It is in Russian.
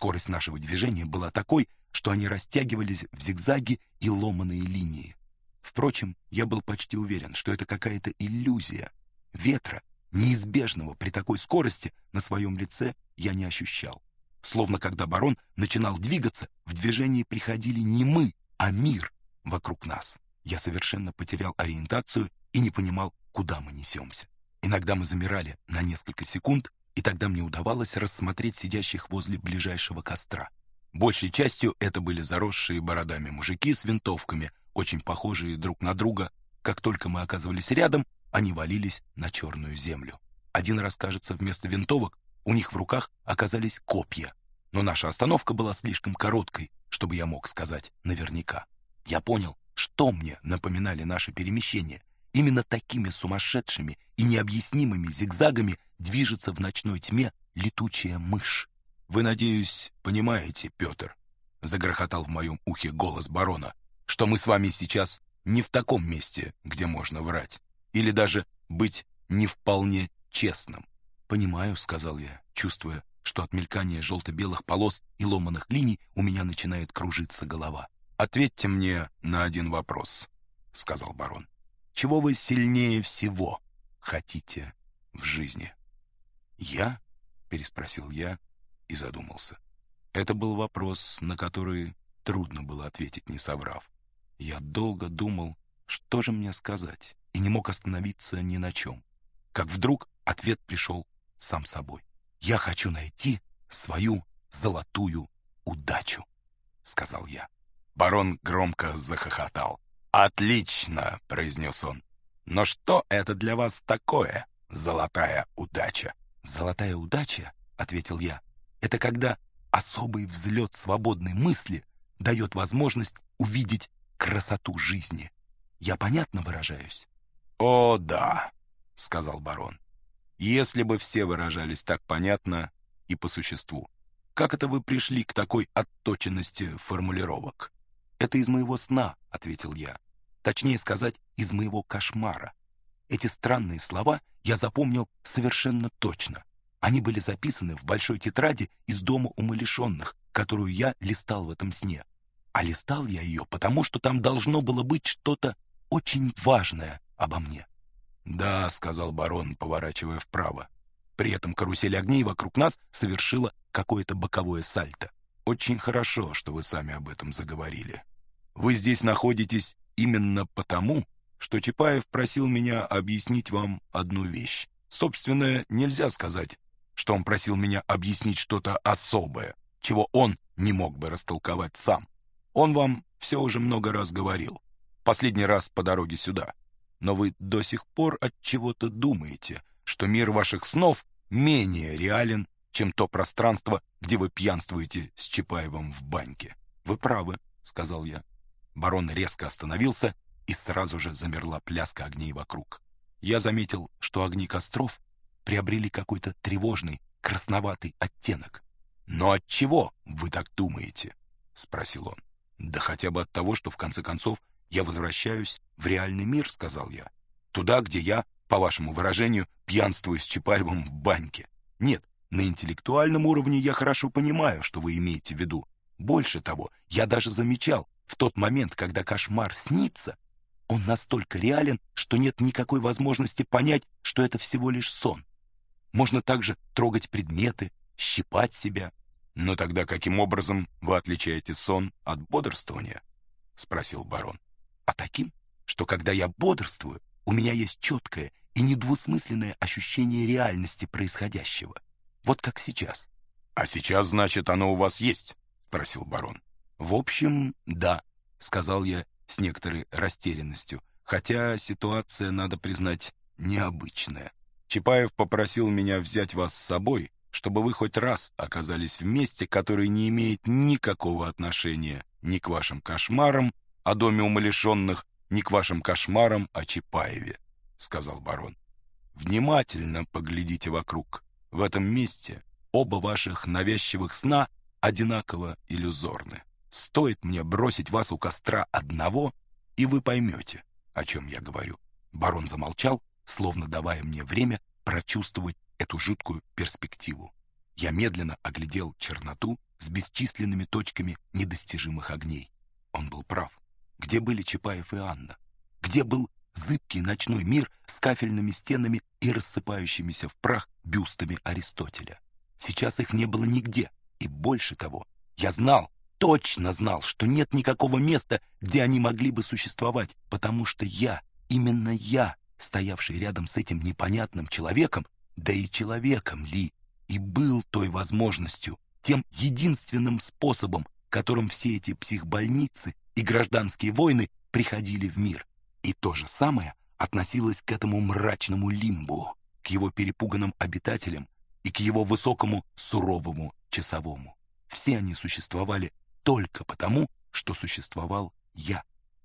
Скорость нашего движения была такой, что они растягивались в зигзаги и ломаные линии. Впрочем, я был почти уверен, что это какая-то иллюзия. Ветра, неизбежного при такой скорости, на своем лице я не ощущал. Словно когда барон начинал двигаться, в движение приходили не мы, а мир вокруг нас. Я совершенно потерял ориентацию и не понимал, куда мы несемся. Иногда мы замирали на несколько секунд, и тогда мне удавалось рассмотреть сидящих возле ближайшего костра. Большей частью это были заросшие бородами мужики с винтовками, очень похожие друг на друга. Как только мы оказывались рядом, они валились на черную землю. Один раз, кажется, вместо винтовок у них в руках оказались копья. Но наша остановка была слишком короткой, чтобы я мог сказать наверняка. Я понял, что мне напоминали наши перемещения. Именно такими сумасшедшими и необъяснимыми зигзагами движется в ночной тьме летучая мышь. «Вы, надеюсь, понимаете, Петр», — загрохотал в моем ухе голос барона, «что мы с вами сейчас не в таком месте, где можно врать, или даже быть не вполне честным». «Понимаю», — сказал я, чувствуя, что от мелькания желто-белых полос и ломаных линий у меня начинает кружиться голова. «Ответьте мне на один вопрос», — сказал барон. «Чего вы сильнее всего хотите в жизни?» «Я?» — переспросил я и задумался. Это был вопрос, на который трудно было ответить, не соврав. Я долго думал, что же мне сказать, и не мог остановиться ни на чем. Как вдруг ответ пришел сам собой. «Я хочу найти свою золотую удачу», — сказал я. Барон громко захохотал. «Отлично!» — произнес он. «Но что это для вас такое, золотая удача?» «Золотая удача, — ответил я, — это когда особый взлет свободной мысли дает возможность увидеть красоту жизни. Я понятно выражаюсь?» «О, да!» — сказал барон. «Если бы все выражались так понятно и по существу. Как это вы пришли к такой отточенности формулировок?» «Это из моего сна», — ответил я. «Точнее сказать, из моего кошмара. Эти странные слова я запомнил совершенно точно. Они были записаны в большой тетради из дома умалишенных, которую я листал в этом сне. А листал я ее, потому что там должно было быть что-то очень важное обо мне». «Да», — сказал барон, поворачивая вправо. При этом карусель огней вокруг нас совершила какое-то боковое сальто. «Очень хорошо, что вы сами об этом заговорили. Вы здесь находитесь именно потому, что Чапаев просил меня объяснить вам одну вещь. Собственно, нельзя сказать, что он просил меня объяснить что-то особое, чего он не мог бы растолковать сам. Он вам все уже много раз говорил. Последний раз по дороге сюда. Но вы до сих пор от чего-то думаете, что мир ваших снов менее реален, чем то пространство, где вы пьянствуете с Чапаевым в баньке. «Вы правы», — сказал я. Барон резко остановился, и сразу же замерла пляска огней вокруг. Я заметил, что огни костров приобрели какой-то тревожный, красноватый оттенок. «Но от чего вы так думаете?» — спросил он. «Да хотя бы от того, что в конце концов я возвращаюсь в реальный мир», — сказал я. «Туда, где я, по вашему выражению, пьянствую с Чапаевым в баньке. Нет, на интеллектуальном уровне я хорошо понимаю, что вы имеете в виду. Больше того, я даже замечал, в тот момент, когда кошмар снится, он настолько реален, что нет никакой возможности понять, что это всего лишь сон. Можно также трогать предметы, щипать себя». «Но тогда каким образом вы отличаете сон от бодрствования?» — спросил барон. «А таким, что когда я бодрствую, у меня есть четкое и недвусмысленное ощущение реальности происходящего. Вот как сейчас». «А сейчас, значит, оно у вас есть?» — спросил барон. «В общем, да», — сказал я с некоторой растерянностью, хотя ситуация, надо признать, необычная. «Чапаев попросил меня взять вас с собой, чтобы вы хоть раз оказались в месте, которое не имеет никакого отношения ни к вашим кошмарам о доме умалишенных, ни к вашим кошмарам о Чапаеве», — сказал барон. «Внимательно поглядите вокруг. В этом месте оба ваших навязчивых сна одинаково иллюзорны. Стоит мне бросить вас у костра одного, и вы поймете, о чем я говорю». Барон замолчал, словно давая мне время прочувствовать эту жуткую перспективу. Я медленно оглядел черноту с бесчисленными точками недостижимых огней. Он был прав. Где были Чапаев и Анна? Где был зыбкий ночной мир с кафельными стенами и рассыпающимися в прах бюстами Аристотеля? Сейчас их не было нигде. И больше того, я знал, точно знал, что нет никакого места, где они могли бы существовать, потому что я, именно я, стоявший рядом с этим непонятным человеком, да и человеком ли, и был той возможностью, тем единственным способом, которым все эти психбольницы и гражданские войны приходили в мир. И то же самое относилось к этому мрачному лимбу, к его перепуганным обитателям и к его высокому суровому часовому. Все они существовали только потому, что существовал я.